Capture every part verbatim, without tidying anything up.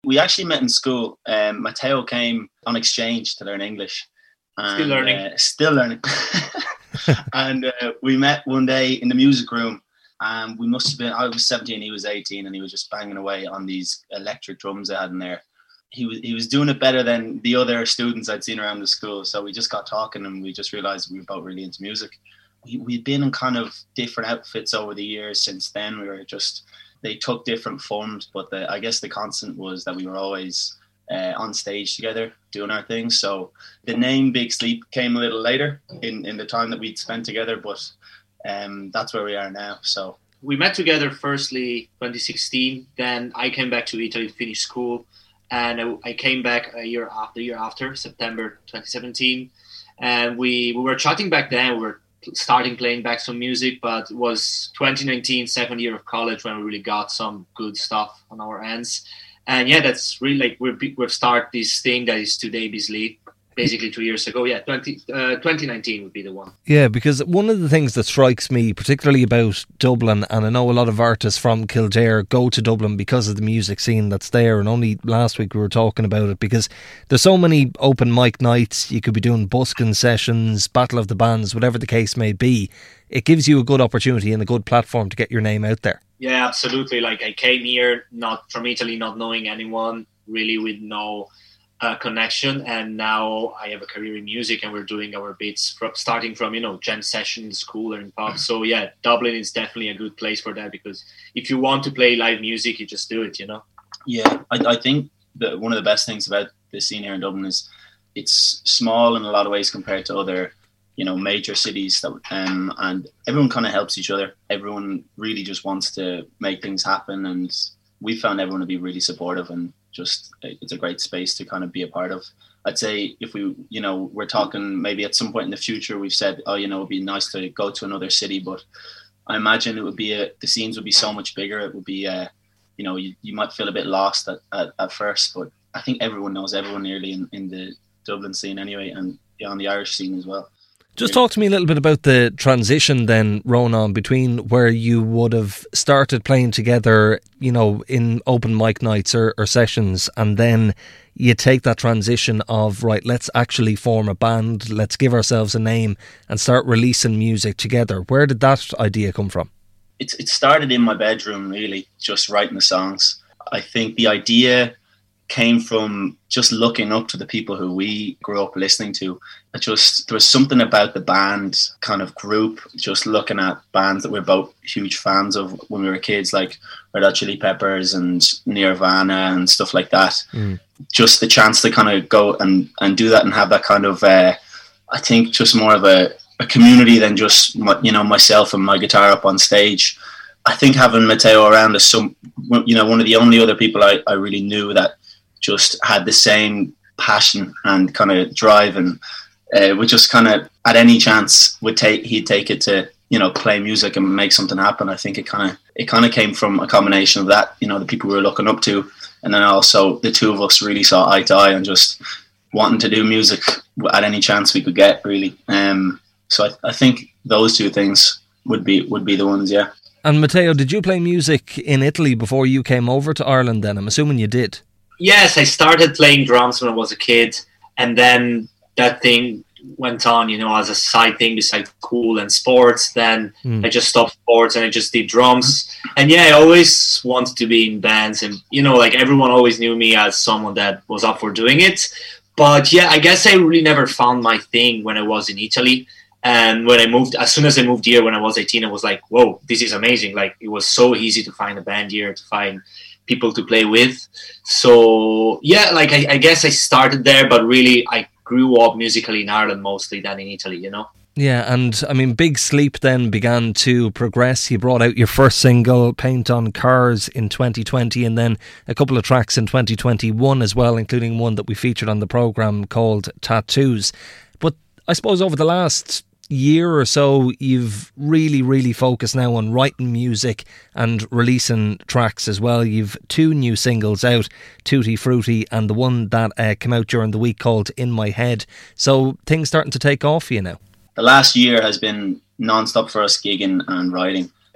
we actually met in school. Um, Matteo came on exchange to learn English. And, still learning. Uh, still learning. and uh, we met one day in the music room. And we must have been, I was seventeen, he was eighteen, and he was just banging away on these electric drums they had in there. He was he was doing it better than the other students I'd seen around the school. So we just got talking and we just realised we were both really into music. We, we'd been in kind of different outfits over the years since then. We were just, they took different forms, but the, I guess the constant was that we were always uh, on stage together doing our things. So the name Big Sleep came a little later in, in the time that we'd spent together, but um, that's where we are now. So we met together firstly twenty sixteen, then I came back to Italy to finish school, and I came back a year after, the year after, September twenty seventeen, and we, we were chatting back then. We were starting playing back some music, but it was twenty nineteen, second year of college, when we really got some good stuff on our hands. And yeah, that's really like we've, we've started this thing that is today Bisley, basically two years ago. Yeah, twenty, uh, twenty nineteen would be the one. Yeah, because one of the things that strikes me particularly about Dublin, and I know a lot of artists from Kildare go to Dublin because of the music scene that's there, and only last week we were talking about it, because there's so many open mic nights. You could be doing busking sessions, Battle of the Bands, whatever the case may be. It gives you a good opportunity and a good platform to get your name out there. Yeah, absolutely. Like, I came here not from Italy, not knowing anyone, really with no uh, connection, and now I have a career in music, and we're doing our bits from, starting from, you know, jam session in school or in pubs. So yeah, Dublin is definitely a good place for that, because if you want to play live music, you just do it, you know. Yeah, I, I think that one of the best things about the scene here in Dublin is it's small in a lot of ways compared to other, you know, major cities, that um, and everyone kind of helps each other. Everyone really just wants to make things happen, and we found everyone to be really supportive, and just it's a great space to kind of be a part of. I'd say if we, you know, we're talking maybe at some point in the future, we've said, oh, you know, it'd be nice to go to another city, but I imagine it would be a, the scenes would be so much bigger. It would be, uh, you know, you, you might feel a bit lost at, at, at first, but I think everyone knows everyone nearly in, in the Dublin scene anyway, and yeah, on the Irish scene as well. Just talk to me a little bit about the transition then, Ronan, between where you would have started playing together, you know, in open mic nights or, or sessions, and then you take that transition of, right, let's actually form a band, let's give ourselves a name and start releasing music together. Where did that idea come from? It, it started in my bedroom, really, just writing the songs. I think the idea came from just looking up to the people who we grew up listening to. It just, there was something about the band kind of group, just looking at bands that we're both huge fans of when we were kids, like Red Hot Chili Peppers and Nirvana and stuff like that. Mm. Just the chance to kind of go and, and do that and have that kind of, uh, I think, just more of a, a community than just, my, you know, myself and my guitar up on stage. I think having Matteo around is some, you know, one of the only other people I, I really knew that just had the same passion and kind of drive, and uh, would just kind of at any chance would take he'd take it to, you know, play music and make something happen. I think it kind of it kind of came from a combination of that, you know, the people we were looking up to, and then also the two of us really saw eye to eye and just wanting to do music at any chance we could get, really. Um, so I, I think those two things would be would be the ones, yeah. And Matteo, did you play music in Italy before you came over to Ireland then? I'm assuming you did. Yes, I started playing drums when I was a kid, and then that thing went on, you know, as a side thing besides school and sports. Then mm. I just stopped sports and I just did drums. And yeah, I always wanted to be in bands, and, you know, like everyone always knew me as someone that was up for doing it. But yeah, I guess I really never found my thing when I was in Italy. And when I moved, as soon as I moved here when I was eighteen, I was like, whoa, this is amazing. Like, it was so easy to find a band here, to find people to play with. So yeah, like I, I guess I started there, but really I grew up musically in Ireland mostly than in Italy, you know. Yeah, and I mean, Big Sleep then began to progress. You brought out your first single, Paint on Cars, in twenty twenty, and then a couple of tracks in twenty twenty-one as well, including one that we featured on the programme called Tattoos. But I suppose over the last year or so, you've really, really focused now on writing music and releasing tracks as well. You've two new singles out, Tutti Frutti, and the one that uh, came out during the week called In My Head. So things starting to take off for you now. The last year has been non-stop for us, gigging and writing.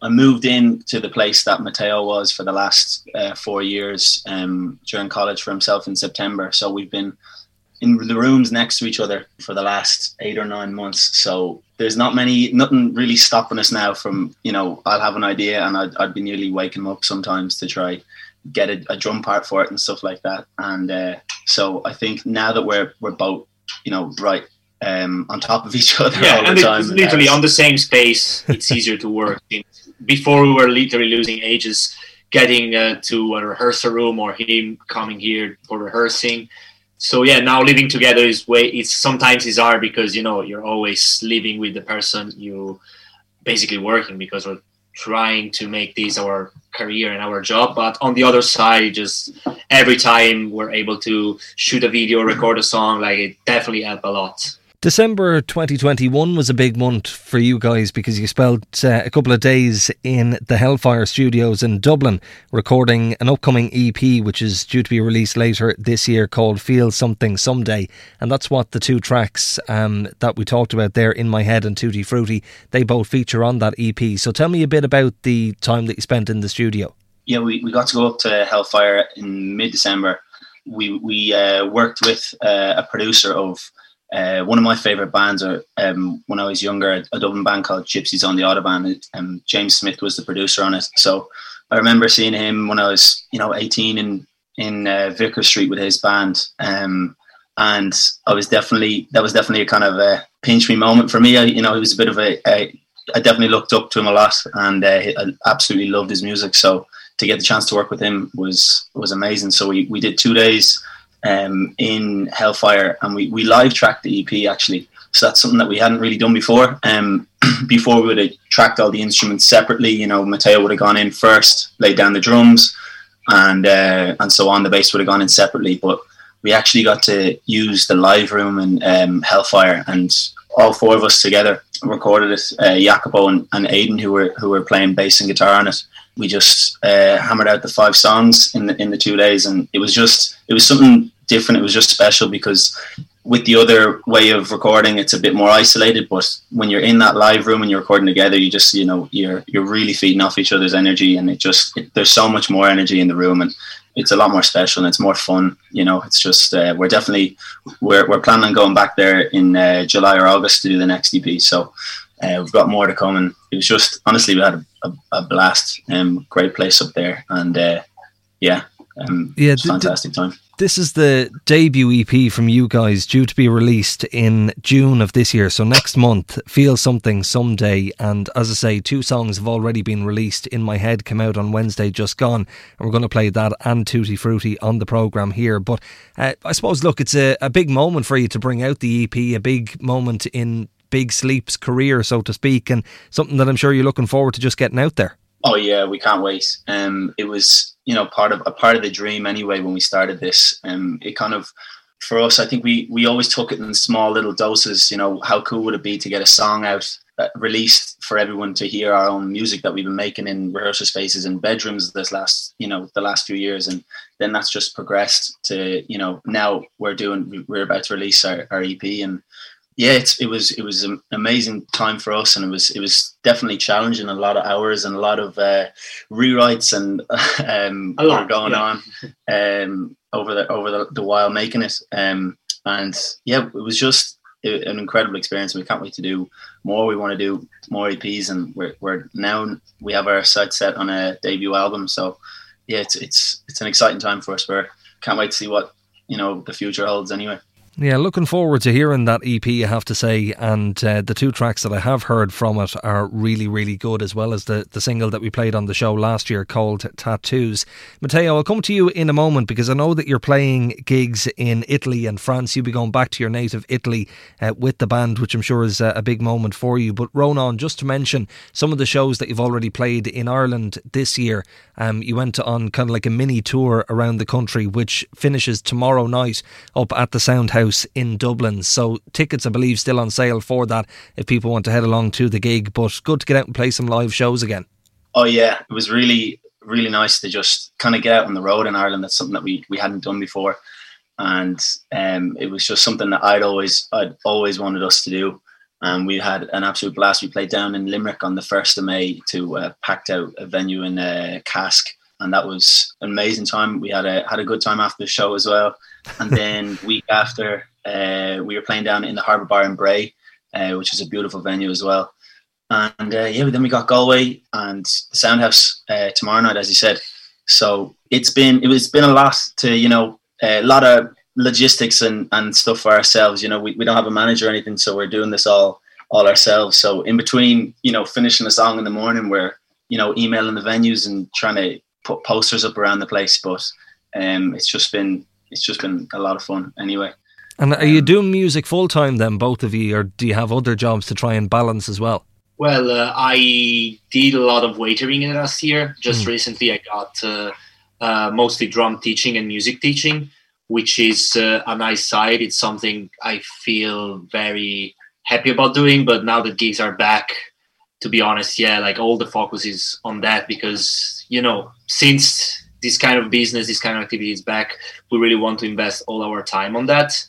I moved in to the place that Matteo was for the last uh, four years um, during college for himself in September. So we've been in the rooms next to each other for the last eight or nine months. So there's not many, nothing really stopping us now from, you know, I'll have an idea and I'd, I'd be nearly waking up sometimes to try get a, a drum part for it and stuff like that. And uh, so I think now that we're we're both, you know, right um, on top of each other yeah, all and the time. literally on the same space, it's easier to work. Before we were literally losing ages getting uh, to a rehearsal room or him coming here for rehearsing. So yeah, now living together is way. It's sometimes it's hard because you know you're always living with the person you basically working because we're trying to make this our career and our job. But on the other side, just every time we're able to shoot a video, record a song, like it definitely helped a lot. December twenty twenty-one was a big month for you guys because you spent uh, a couple of days in the Hellfire Studios in Dublin recording an upcoming E P which is due to be released later this year called Feel Something Someday, and that's what the two tracks um, that we talked about there, In My Head and Tutti Frutti, they both feature on that E P. So tell me a bit about the time that you spent in the studio. Yeah, we, we got to go up to Hellfire in mid-December. We, we uh, worked with uh, a producer of Uh, one of my favourite bands, or um, when I was younger, a Dublin band called Gypsies on the Autobahn. Um, James Smith was the producer on it. So I remember seeing him when I was, you know, eighteen in in uh, Vicar Street with his band, um, and I was definitely that was definitely a kind of a pinch me moment for me. I, you know, it was a bit of a, a I definitely looked up to him a lot, and uh, I absolutely loved his music. So to get the chance to work with him was was amazing. So we we did two days. Um, in Hellfire, and we, we live tracked the E P actually, so that's something that we hadn't really done before. Um, before we would have tracked all the instruments separately. You know, Matteo would have gone in first, laid down the drums, and uh, and so on. The bass would have gone in separately, but we actually got to use the live room in um, Hellfire, and all four of us together recorded it. Uh, Jacopo and, and Aidan, who were who were playing bass and guitar on it. We just uh, hammered out the five songs in the in the two days, and it was just it was something different. It was just special because with the other way of recording, it's a bit more isolated. But when you're in that live room and you're recording together, you just you know you're you're really feeding off each other's energy, and it just it, there's so much more energy in the room, and it's a lot more special and it's more fun. You know, it's just uh, we're definitely we're we're planning on going back there in uh, July or August to do the next E P. So. Uh, we've got more to come, and it was just honestly we had a, a, a blast. Um, great place up there, and uh, yeah, um, yeah, th- fantastic th- time. This is the debut E P from you guys, due to be released in June of this year. So next month, Feel Something Someday, and as I say, two songs have already been released. In My Head came out on Wednesday just gone, and we're going to play that and Tutti Frutti on the programme here. But uh, I suppose, look, it's a, a big moment for you to bring out the E P, a big moment in Big Sleep's career, so to speak, and something that I'm sure you're looking forward to just getting out there. Oh yeah, we can't wait. Um, it was, you know, part of a part of the dream anyway when we started this. Um, it kind of, for us, I think we we always took it in small little doses. You know, how cool would it be to get a song out, uh, released for everyone to hear our own music that we've been making in rehearsal spaces and bedrooms this last, you know, the last few years, and then that's just progressed to, you know, now we're doing, we're about to release our, our E P, and yeah, it's, it was it was an amazing time for us, and it was it was definitely challenging. A lot of hours and a lot of uh, rewrites and um, a lot were going yeah. on um, over the over the, the while making it. Um, and yeah, it was just an incredible experience. We can't wait to do more. We want to do more E Ps, and we're we're now we have our sights set on a debut album. So yeah, it's it's it's an exciting time for us. We can't wait to see what you know the future holds. Anyway. Yeah, looking forward to hearing that E P, I have to say, and uh, the two tracks that I have heard from it are really, really good, as well as the, the single that we played on the show last year called Tattoos. Matteo, I'll come to you in a moment because I know that you're playing gigs in Italy and France. You'll be going back to your native Italy uh, with the band, which I'm sure is uh, a big moment for you. But Ronan, just to mention some of the shows that you've already played in Ireland this year, um, you went on kind of like a mini tour around the country, which finishes tomorrow night up at the Soundhouse in Dublin. So tickets, I believe, still on sale for that if people want to head along to the gig. But good to get out and play some live shows again. Oh yeah, it was really really nice to just kind of get out on the road in Ireland. That's something that we we hadn't done before, and um, it was just something that I'd always I'd always wanted us to do. and we had an absolute blast. We played down in Limerick on the first of May to uh, packed out a venue in uh, Cask, and that was an amazing time. We had a had a good time after the show as well. And then week after, uh, we were playing down in the Harbour Bar in Bray, uh, which is a beautiful venue as well. And uh, yeah, then we got Galway and the Soundhouse uh, tomorrow night, as you said. So it's been it was been a lot to, you know, a lot of logistics and, and stuff for ourselves. You know, we, we don't have a manager or anything, so we're doing this all all ourselves. So in between, you know, finishing a song in the morning, we're, you know, emailing the venues and trying to put posters up around the place. But um, it's just been it's just been a lot of fun anyway. And are you doing music full time then, both of you, or do you have other jobs to try and balance as well? Well, uh, I did a lot of waitering in the last year. Just mm. recently, I got uh, uh, mostly drum teaching and music teaching, which is uh, a nice side. It's something I feel very happy about doing. But now that gigs are back, to be honest, yeah, like all the focus is on that because, you know, since this kind of business, this kind of activity is back, we really want to invest all our time on that.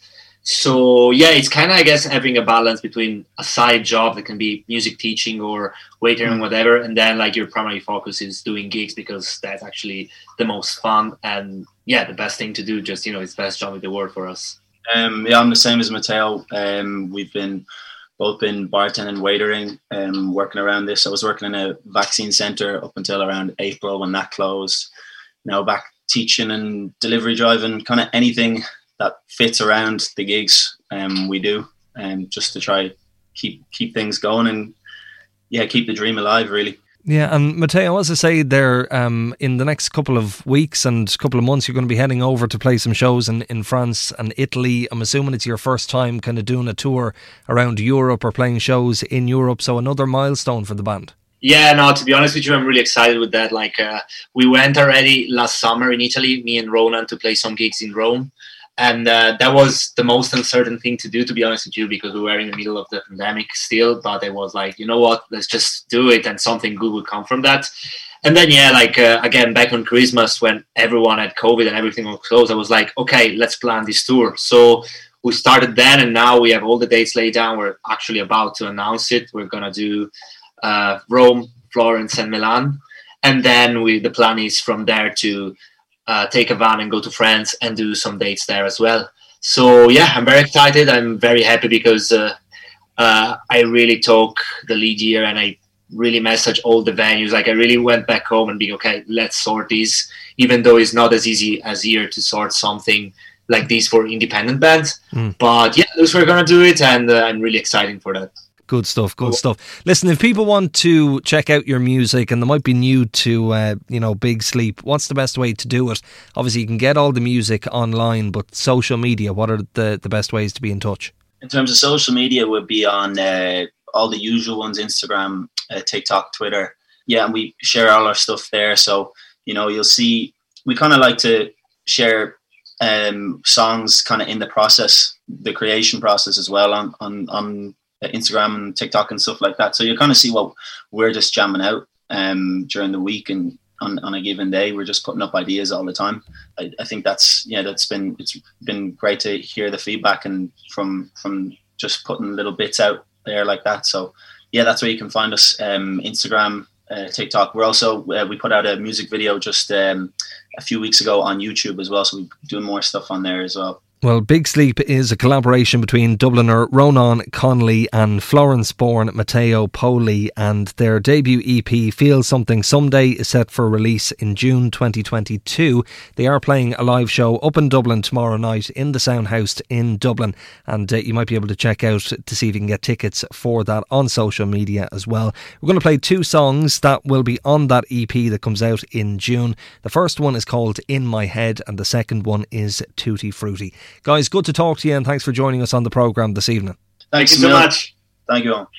So yeah, it's kind of, I guess, having a balance between a side job that can be music teaching or waitering, mm. whatever, and then like your primary focus is doing gigs because that's actually the most fun and yeah, the best thing to do. Just, you know, it's the best job in the world for us. Um, yeah, I'm the same as Matteo. Um, we've been both been bartending, waitering, um, working around this. I was working in a vaccine centre up until around April when that closed. Now back teaching and delivery driving, kind of anything that fits around the gigs um, we do, um, just to try keep keep things going and yeah, keep the dream alive really. Yeah, and Matteo, as I say there, um, in the next couple of weeks and couple of months, you're going to be heading over to play some shows in, in France and Italy. I'm assuming it's your first time kind of doing a tour around Europe or playing shows in Europe, so another milestone for the band. Yeah, no, to be honest with you, I'm really excited with that. Like, uh, we went already last summer in Italy, me and Ronan, to play some gigs in Rome. And uh, that was the most uncertain thing to do, to be honest with you, because we were in the middle of the pandemic still. But it was like, you know what, let's just do it and something good would come from that. And then, yeah, like, uh, again, back on Christmas when everyone had COVID and everything was closed, I was like, okay, let's plan this tour. So we started then, and now we have all the dates laid down. We're actually about to announce it. We're going to do uh, Rome, Florence, and Milan. And then we the plan is from there to Uh, take a van and go to France and do some dates there as well. So yeah, I'm very excited. I'm very happy because uh, uh, I really took the lead here and I really messaged all the venues. Like I really went back home and be okay, let's sort this, even though it's not as easy as here to sort something like this for independent bands. Mm. But yeah, those we're going to do it, and uh, I'm really excited for that. Good stuff, good stuff. Listen, if people want to check out your music and they might be new to, uh, you know, Big Sleep, what's the best way to do it? Obviously, you can get all the music online, but social media, what are the, the best ways to be in touch? In terms of social media, we'll be on uh, all the usual ones, Instagram, uh, TikTok, Twitter. Yeah, and we share all our stuff there. So, you know, you'll see, we kind of like to share um, songs kind of in the process, the creation process as well on, on, on Instagram and TikTok and stuff like that. So you kind of see what we're just jamming out um, during the week and on, on a given day. We're just putting up ideas all the time. I, I think that's, yeah, that's been, it's been great to hear the feedback and from, from just putting little bits out there like that. So yeah, that's where you can find us. Um, Instagram, uh, TikTok. We're also, uh, we put out a music video just um, a few weeks ago on YouTube as well. So we're doing more stuff on there as well. Well, Big Sleep is a collaboration between Dubliner Ronan Connolly and Florence-born Matteo Poli, and their debut E P, Feel Something Someday, is set for release in June twenty twenty-two. They are playing a live show up in Dublin tomorrow night in the Soundhouse in Dublin, and uh, you might be able to check out to see if you can get tickets for that on social media as well. We're going to play two songs that will be on that E P that comes out in June. The first one is called In My Head, and the second one is Tutti Frutti. Guys, good to talk to you, and thanks for joining us on the programme this evening. Thanks Thank you so much. Thank you all.